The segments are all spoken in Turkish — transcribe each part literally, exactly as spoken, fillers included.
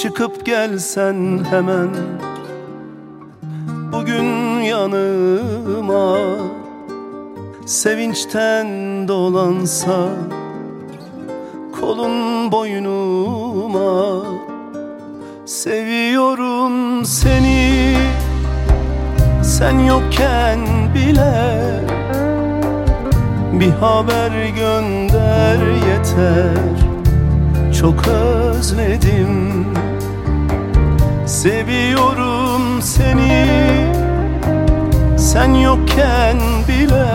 çıkıp gelsen hemen bugün yanıma, sevinçten dolansa kolun boynuma. Seviyorum seni, sen yokken bile bir haber gönder yeter, çok özledim. Seviyorum seni, sen yokken bile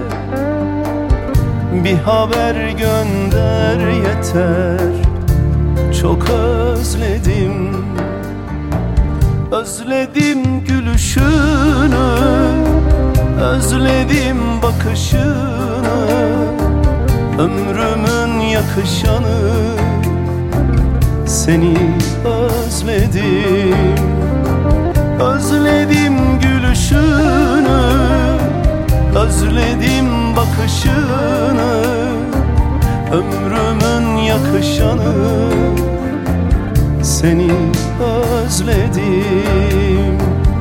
bir haber gönder yeter, çok özledim. Özledim gülüşünü, özledim bakışını, ömrümün yakışanı. Seni özledim, özledim gülüşünü, özledim bakışını, ömrümün yakışanı. Seni özledim.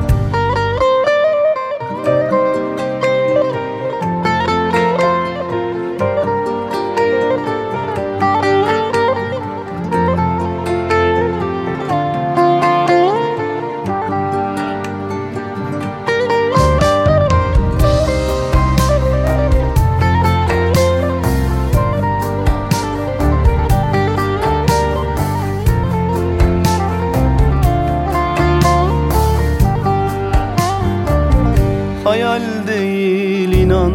Hayal değil inan,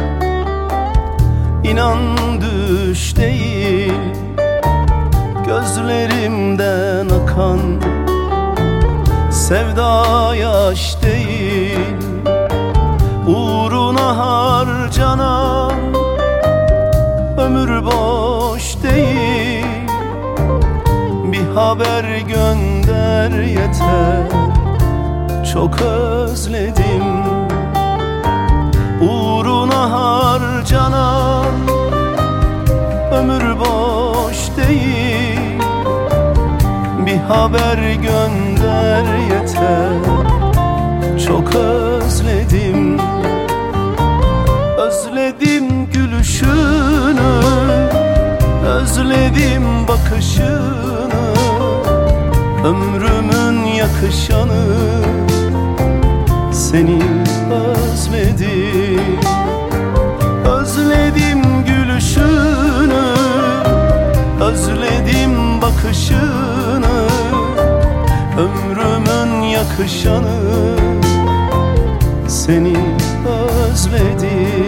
inan düş değil. Gözlerimden akan sevda yaş değil. Uğruna harcanan ömür boş değil. Bir haber gönder yeter, çok özledim. Uğruna harcanan ömür boş değil. Bir haber gönder yeter, çok özledim. Özledim gülüşünü, özledim bakışını, ömrümün yakışanı. Seni özledim, özledim gülüşünü, özledim bakışını, ömrümün yakışanı. Seni özledim.